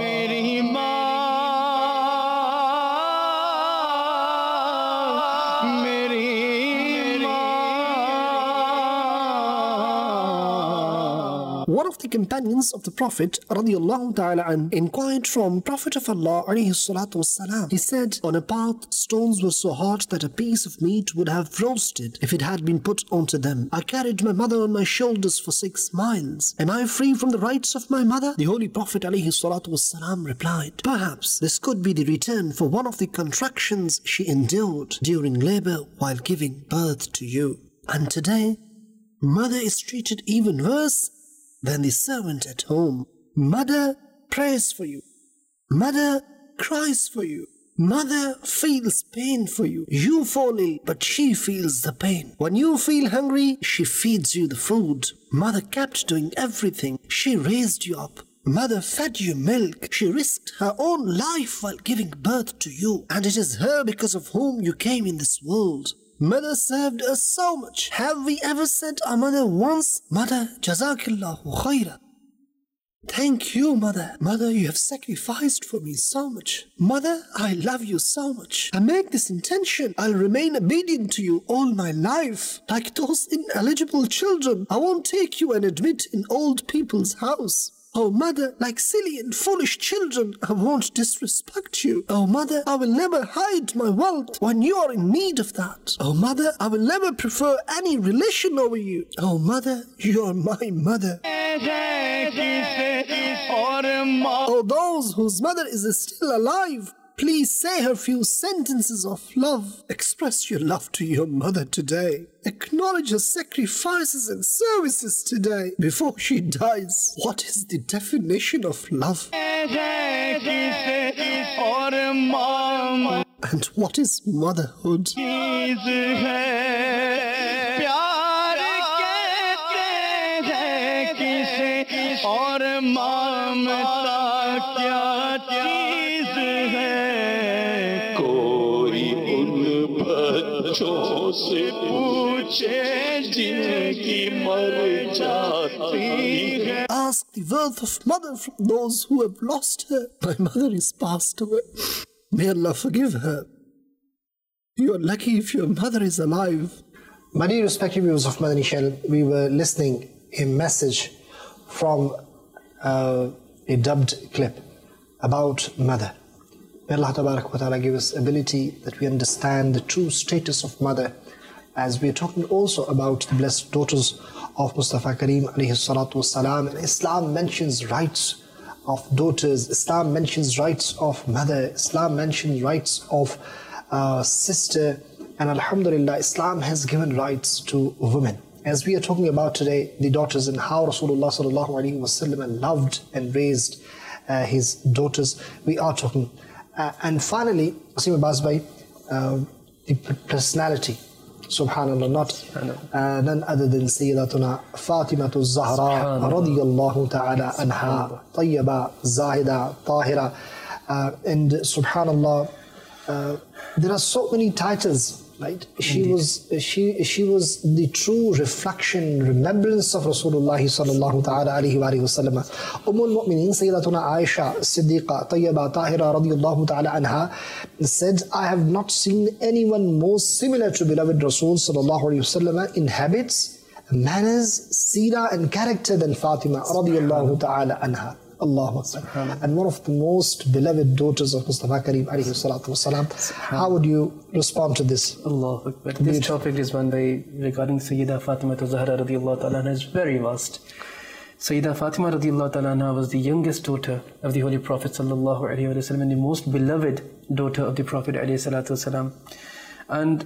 One of the companions of the Prophet radiallahu ta'ala an inquired from Prophet of Allah alayhi salatu wassalam. He said, on a path stones were so hot that a piece of meat would have roasted if it had been put onto them. I carried my mother on my shoulders for six miles. Am I free from the rights of my mother? The Holy Prophet alayhi salatu wassalam replied, perhaps this could be the return for one of the contractions she endured during labor while giving birth to you. And today, mother is treated even worse than the servant at home. Mother prays for you. Mother cries for you. Mother feels pain for you. You fall ill, but she feels the pain. When you feel hungry, she feeds you the food. Mother kept doing everything. She raised you up. Mother fed you milk. She risked her own life while giving birth to you. And it is her because of whom you came in this world. Mother served us so much. Have we ever said our mother once, Mother, Jazakillahu khaira? Thank you, Mother. Mother, you have sacrificed for me so much. Mother, I love you so much. I make this intention. I'll remain obedient to you all my life. Like those ineligible children, I won't take you and admit in old people's house. Oh, Mother, like silly and foolish children, I won't disrespect you. Oh, Mother, I will never hide my wealth when you are in need of that. Oh, Mother, I will never prefer any relation over you. Oh, Mother, you are my mother. Oh, those whose mother is still alive, please say her few sentences of love. Express your love to your mother today. Acknowledge her sacrifices and services today before she dies. What is the definition of love? And what is motherhood? Ask the worth of mother from those who have lost her. My mother is passed away. May Allah forgive her. You are lucky if your mother is alive. My dear respected viewers of Madani Channel, we were listening a message from uh, a dubbed clip about mother. May Allah Tabarak wa Ta'ala give us ability that we understand the true status of mother, as we are talking also about the blessed daughters of Mustafa Kareem alayhi salatu wassalam. And Islam mentions rights of daughters, Islam mentions rights of mother, Islam mentions rights of uh, sister, and Alhamdulillah, Islam has given rights to women. As we are talking about today, the daughters, and how Rasulullah sallallahu alaihi wasallam loved and raised uh, his daughters, we are talking. Uh, and finally, Wasim Abbas Bhai, uh, the personality, subhanallah, not uh, none other than Sayyidatuna Fatimatu Zahra radiyallahu ta'ala anha, Tayyaba, Zahida, Tahira. Uh, and subhanallah, uh, there are so many titles. Right? She Indeed. was she she was the true reflection, remembrance of Rasulullah sallallahu ta'ala alayhi wa sallam. Ummul Mu'mineen Sayyidatuna Aisha Siddiqa Tayyaba Tahira radiyallahu ta'ala anha said, I have not seen anyone more similar to beloved Rasul sallallahu alayhi wa sallam in habits, manners, seerah and character than Fatima radiyallahu ta'ala anha. Allahu Akbar. And one of the most beloved daughters of Mustafa Kareem alayhi salatu wasalam. How would you respond to this? Allahu Akbar. This topic is one by regarding Sayyida Fatima Zahra radiyallahu ta'ala anha is very vast. Sayyida Fatima radiyallahu ta'ala anha was the youngest daughter of the Holy Prophet sallallahu alayhi wa sallam and the most beloved daughter of the Prophet alayhi salatu wasalam. And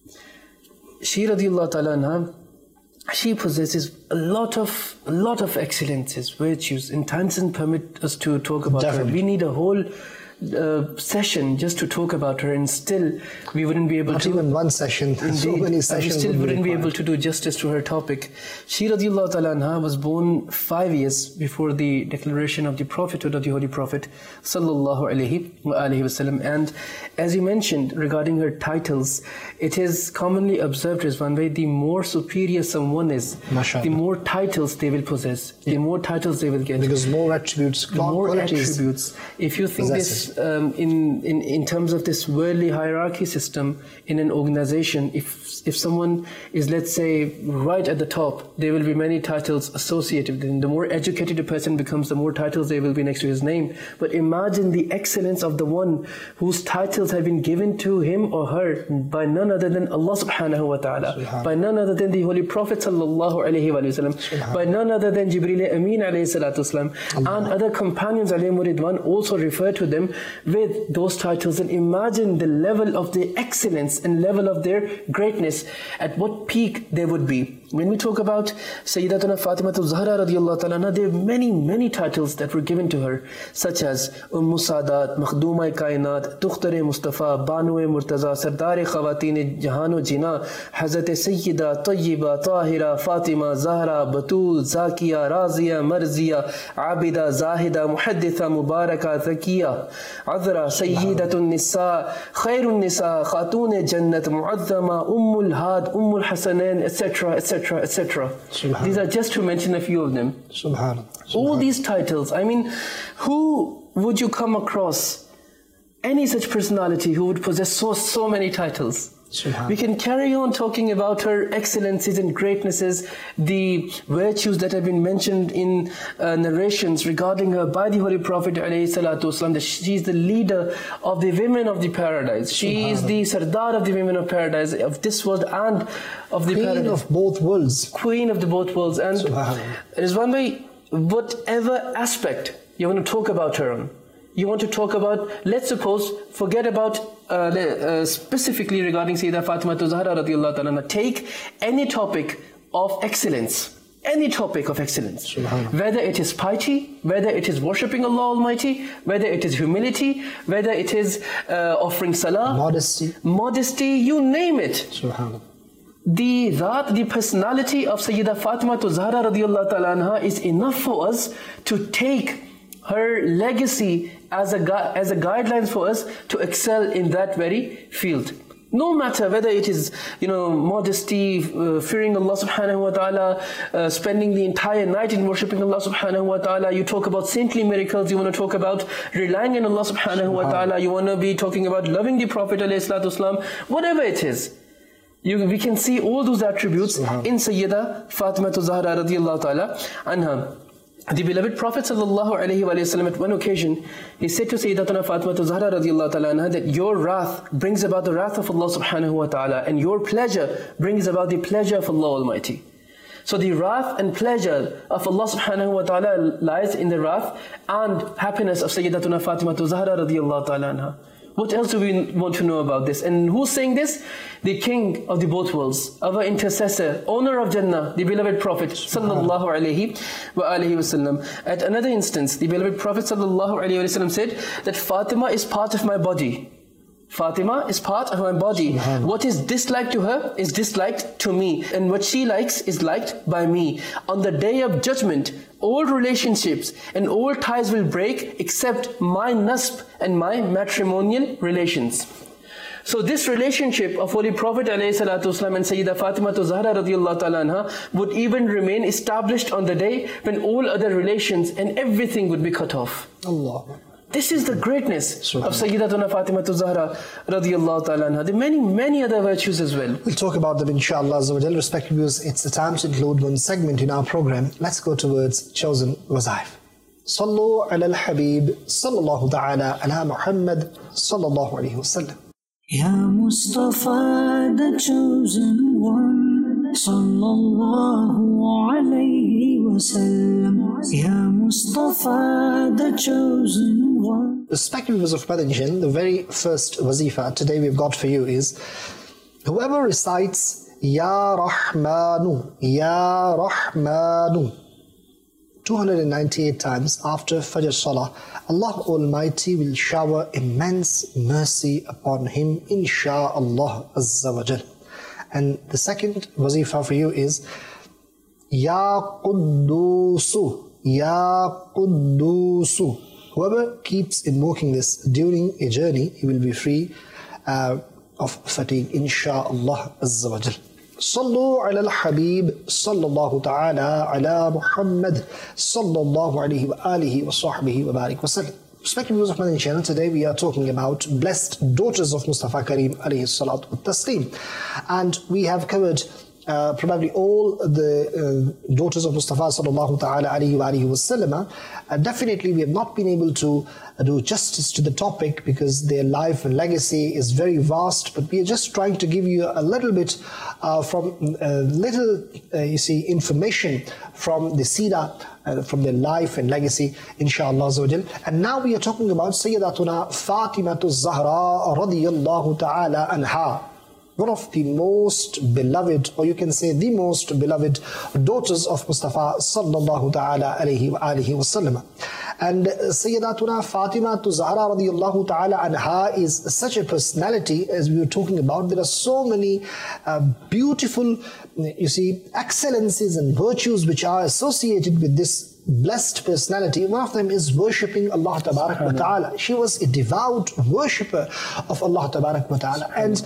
she radiyallahu ta'ala anha, she possesses a lot of a lot of excellences, virtues, and time doesn't permit us to talk about Definitely. her. We need a whole uh, session just to talk about her, and still we wouldn't be able Not to. Not even one session. Indeed, so many sessions. We still would wouldn't be, be able to do justice to her topic. She radiyallahu ta'ala anha was born five years before the declaration of the prophethood of the Holy Prophet sallallahu alaihi wasallam. And as you mentioned regarding her titles, it is commonly observed as one way, the more superior someone is, Mashallah. the more titles they will possess, the more titles they will get. Because more attributes, the more attributes. If you think possesses. this um, in, in, in terms of this worldly hierarchy system in an organization, if if someone is, let's say, right at the top, there will be many titles associated with him. The more educated a person becomes, the more titles there will be next to his name. But imagine the excellence of the one whose titles have been given to him or her by none other than Allah subhanahu wa ta'ala, by none other than the Holy Prophet sallallahu alayhi wa sallam, by none other than Jibreel Ameen alayhi salatu wasalam, and other companions alayhi ridwan also refer to them with those titles and imagine the level of their excellence and level of their greatness, at what peak they would be. When we talk about Sayyidatuna Fatima Zahra radiallahu ta'ala, there are many, many titles that were given to her, such as Ummu Sadat, Makhduma Kainat, Tukhtar Mustafa, Banu Murtaza, Sardar Khawateen Jahano Jina, Hazrat Sayyida, Tayyiba, Tahira, Fatima, Zahra, Batul, Zakiya, Razia, Marziya, Abida, Zahida, Muhadditha, Mubaraka, Zakiya, Azra, Sayyidatun Nisa, Khairun Nisa, Khatun Jannat, Mu'azzama, Ummul Had, Ummul Hasanain, et cetera, et cetera, et cetera. These are just to mention a few of them. Subhanallah. All these titles, I mean, who would you come across any such personality who would possess so, so many titles? We can carry on talking about her excellencies and greatnesses, the virtues that have been mentioned in uh, narrations regarding her by the Holy Prophet ﷺ, that she is the leader of the women of the paradise. She is the Sardar of the women of paradise, of this world and of the Queen paradise. Queen of both worlds. Queen of the both worlds. And it is one way, whatever aspect you want to talk about her on, you want to talk about, let's suppose, forget about uh, uh, specifically regarding Sayyidah Fatima Zahra radiallahu ta'ala, take any topic of excellence, any topic of excellence, whether it is piety, whether it is worshipping Allah Almighty, whether it is humility, whether it is uh, offering salah, modesty, modesty, you name it. Subhanallah. The that, the personality of Sayyidah Fatima Zahra radiallahu ta'ala anha is enough for us to take her legacy as a as a guidelines for us to excel in that very field. No matter whether it is, you know, modesty, uh, fearing Allah subhanahu wa ta'ala, uh, spending the entire night in worshipping Allah subhanahu wa ta'ala. You talk about saintly miracles, you want to talk about relying on Allah subhanahu wa ta'ala, you want to be talking about loving the Prophet alayhi salatu wasalam, whatever it is. You, we can see all those attributes in Sayyidah Fatima Zahra radiallahu ta'ala anha. The beloved Prophet sallallahu alaihi wasallam at one occasion, he said to Sayyidatuna Fatima Zahra radiallahu ta'ala anha that your wrath brings about the wrath of Allah subhanahu wa ta'ala, and your pleasure brings about the pleasure of Allah Almighty. So the wrath and pleasure of Allah subhanahu wa ta'ala lies in the wrath and happiness of Sayyidatuna Fatima Zahra radiallahu ta'ala anha. What else do we want to know about this? And who's saying this? The King of the both worlds, our intercessor, owner of Jannah, the beloved Prophet sallallahu alaihi wa alihi wasallam. At another instance, the beloved Prophet sallallahu alaihi wasallam said that Fatima is part of my body. Fatima is part of my body. What is disliked to her is disliked to me, and what she likes is liked by me. On the day of judgment, all relationships and all ties will break except my nasb and my matrimonial relations. So this relationship of Holy Prophet ﷺ and Sayyidah Fatima Zahra radiallahu ta'ala anha would even remain established on the day when all other relations and everything would be cut off. Allah. This is the greatness of Sayyidatuna Fatima Zahra radiallahu ta'ala anha. There are many, many other virtues as well. We'll talk about them inshallah. Respected viewers, it's the time to include one segment in our program. Let's go towards chosen wazaif. Sallu ala al-Habib, sallallahu ta'ala ala Muhammad, sallallahu alayhi wa sallam. Ya Mustafa, the chosen one, sallallahu alayhi wa sallam. Ya Mustafa, the chosen one. Respected viewers of Madinjan, the very first wazifa today we've got for you is whoever recites Ya Rahmanu, Ya Rahmanu two hundred ninety-eight times after Fajr Salah, Allah Almighty will shower immense mercy upon him, insha'Allah Azza wa Jal. And the second wazifa for you is Ya Quddusu, Ya Quddusu. Whoever keeps invoking this during a journey, he will be free uh, of fatigue, insha'Allah Azza wa Jal. Sallu ala al-Habib, sallallahu ta'ala ala Muhammad, sallallahu alayhi wa alihi wa sahbihi wa barik wa sallam. Respected viewers of Madinjan channel, today we are talking about blessed daughters of Mustafa Kareem alayhi salatu wa taslim. And we have covered uh, probably all the uh, daughters of Mustafa sallallahu ta'ala alayhi wa alihi wasallam, uh, definitely we have not been able to uh, do justice to the topic because their life and legacy is very vast, but we are just trying to give you a little bit uh, from uh, little, uh, you see, information from the seerah, Uh, from their life and legacy, inshallah azza wa jal. And now we are talking about Sayyidatuna Fatimatu Zahra radiyallahu ta'ala anha, one of the most beloved, or you can say the most beloved daughters of Mustafa sallallahu ta'ala alayhi wa alihi wa sallam. And Sayyidatuna Fatimatu Zahra radiyallahu ta'ala anha is such a personality, as we were talking about. There are so many uh, beautiful, you see, excellencies and virtues which are associated with this blessed personality. One of them is worshipping Allah tabarak wa ta'ala. She was a devout worshipper of Allah tabarak wa ta'ala. And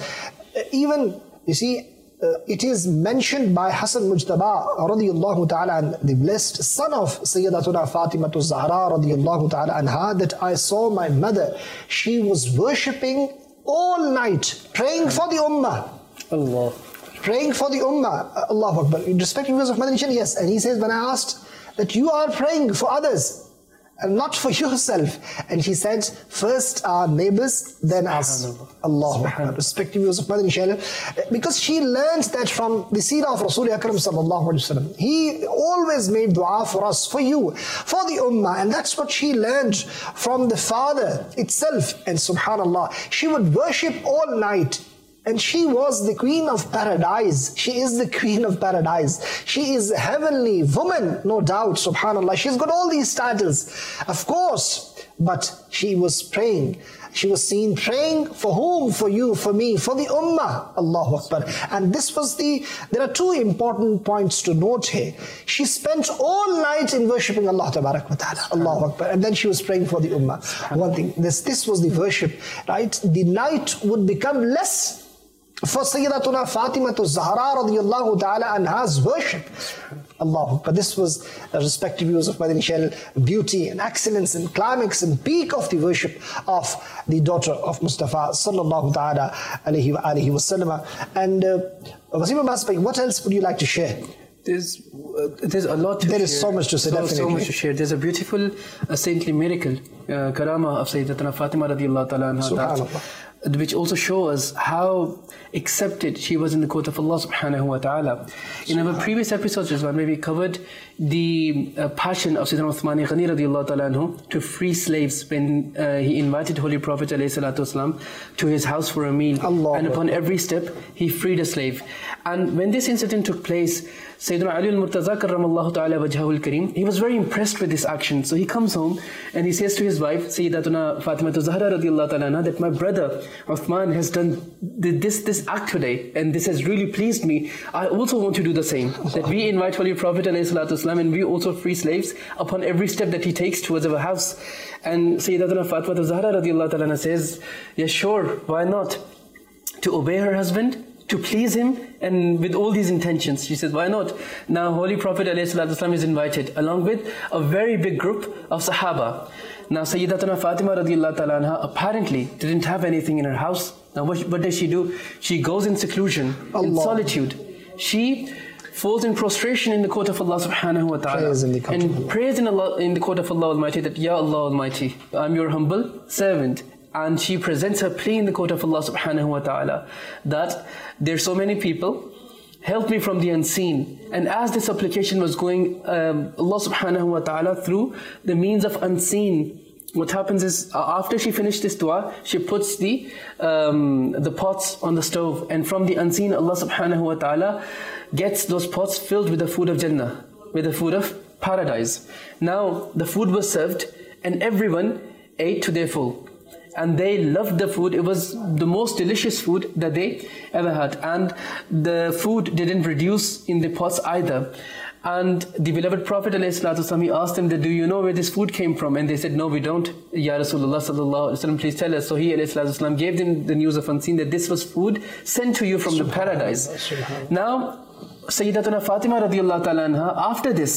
even, you see, Uh, it is mentioned by Hassan Mujtaba radiyallahu ta'ala, the blessed son of Sayyidatuna Fatimatu Zahra radiyallahu ta'ala anha, that I saw my mother. She was worshipping all night, praying for the ummah. Allah. Praying for the ummah. Allahu Akbar. In respect of Madinah, yes. And he says, when I asked that you are praying for others and not for yourself, and he said, first our neighbors, then us. Allahu Akbar. Respective views of Madinah, because she learned that from the seerah of Rasul Akram sallallahu alaihi wasallam. He always made dua for us, for you, for the ummah, and that's what she learned from the father itself. And subhanallah, she would worship all night. And she was the queen of paradise. She is the queen of paradise. She is a heavenly woman, no doubt, subhanallah. She's got all these titles, of course, but she was praying. She was seen praying for whom? For you, for me, for the ummah. Allahu Akbar. And this was the, there are two important points to note here. She spent all night in worshipping Allah tabarak wa ta'ala. Allahu Akbar. And then she was praying for the ummah. One thing, this, this was the worship, right? The night would become less for Sayyidatuna Fatimatu Zahra radiyallahu ta'ala anha's worship. Allahu Akbar. This was the respective views of Madinah, beauty and excellence and climax and peak of the worship of the daughter of Mustafa sallallahu ta'ala alayhi wa alihi wa sallam. And uh, Wasim Abbas, what else would you like to share? There's, uh, there's a lot to There share. is so much to say, so, definitely. So much to share. There's a beautiful uh, saintly miracle, uh, karama of Sayyidatuna Fatima radiyallahu ta'ala anha, Subhanallah. which also shows how accepted she was in the court of Allah subhanahu wa ta'ala. In our previous episodes as well, where we covered the uh, passion of Sayyidina Uthman Ghani radiyallahu ta'ala anhu to free slaves when uh, he invited Holy Prophet alayhi salatu wasalam to his house for a meal. Allah. And upon every step, he freed a slave. And when this incident took place, Sayyidina Ali al-Murtaza karramallahu ta'ala wajhahu al-kareem, he was very impressed with this action. So he comes home and he says to his wife, Sayyidatuna Fatimatu Zahra radiyallahu ta'ala anha, that my brother Uthman has done this, this act today, and this has really pleased me. I also want to do the same. That we invite Holy Prophet alayhi salatu wasalam, and we also free slaves upon every step that he takes towards our house. And Sayyidatuna Fatimatu Zahra radiyallahu ta'ala anha says, yes, sure, why not? To obey her husband, to please him, and with all these intentions. She says, why not? Now Holy Prophet ﷺ is invited along with a very big group of Sahaba. Now Sayyidatuna Fatima radiyallahu ta'ala anha apparently didn't have anything in her house. Now what, what does she do? She goes in seclusion, Allah. In solitude. She falls in prostration in the court of Allah subhanahu wa ta'ala, and prays in, Allah, in the court of Allah Almighty that, Ya Allah Almighty, I'm your humble servant. And she presents her plea in the court of Allah subhanahu wa ta'ala that there's so many people, help me from the unseen. And as this supplication was going, um, Allah subhanahu wa ta'ala, through the means of unseen, what happens is, uh, after she finished this dua, she puts the um, the pots on the stove, and from the unseen, Allah subhanahu wa ta'ala gets those pots filled with the food of Jannah, with the food of paradise. Now the food was served and everyone ate to their full. And they loved the food. It was the most delicious food that they ever had. And the food didn't reduce in the pots either. And the beloved Prophet ﷺ, he asked them, that, do you know where this food came from? And they said, no, we don't. Ya Rasulullah sallallahu alaihi wasallam, please tell us. So he ﷺ gave them the news of unseen that this was food sent to you from the paradise. Now, Sayyidatuna Fatima radiyallahu ta'ala anha, after this,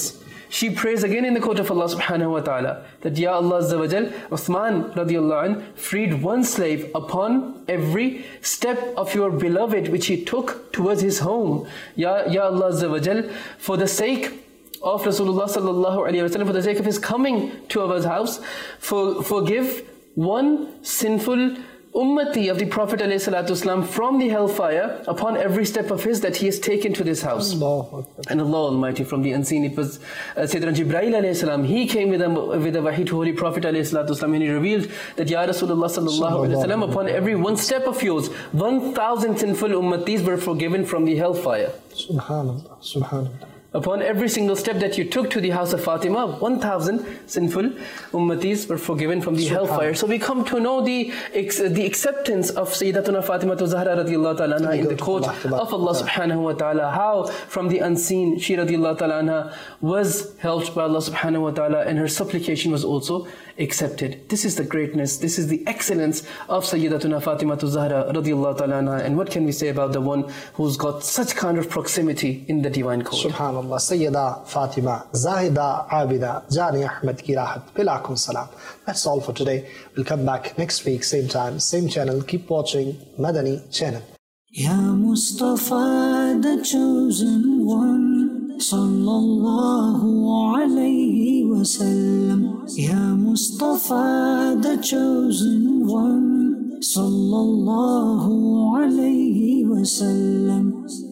she prays again in the court of Allah subhanahu wa ta'ala that Ya Allah Azza wa Jal, Uthman radiallahu anh freed one slave upon every step of your beloved which he took towards his home. Ya, Ya Allah Azza wa Jal, for the sake of Rasulullah sallallahu alayhi wa sallam, for the sake of his coming to our house, for, forgive one sinful ummati of the Prophet ﷺ from the hellfire upon every step of his that he has taken to this house. Allah. And Allah Almighty, from the unseen, it was uh, Sayyidina Jibreel ﷺ, he came with a, with a wahi to Holy Prophet ﷺ, and he revealed that Ya Rasulullah sallallahu alayhi wa sallam, upon every one step of yours, one thousand sinful ummatis were forgiven from the hellfire. Subhanallah, Subhanallah. Upon every single step that you took to the house of Fatima, one thousand sinful ummatis were forgiven from the hellfire. So we come to know the the acceptance of Sayyidatuna Fatima Zahra radiallahu ta'ala anha in the court of Allah subhanahu wa ta'ala. How from the unseen she radiallahu ta'ala anha was helped by Allah subhanahu wa ta'ala, and her supplication was also accepted. This is the greatness, this is the excellence of Sayyidatuna Fatima Zahra radiallahu ta'ala anha. And what can we say about the one who's got such kind of proximity in the divine court? Subhanallah. Sayyida Fatima, Zahida Abida, Jani Ahmed ki rahat, Bilakum salam. That's all for today. We'll come back next week, same time, same channel. Keep watching Madani channel. Ya Mustafa, the chosen one, sallallahu alayhi wa sallam. Ya Mustafa, the chosen one, sallallahu alayhi wa sallam.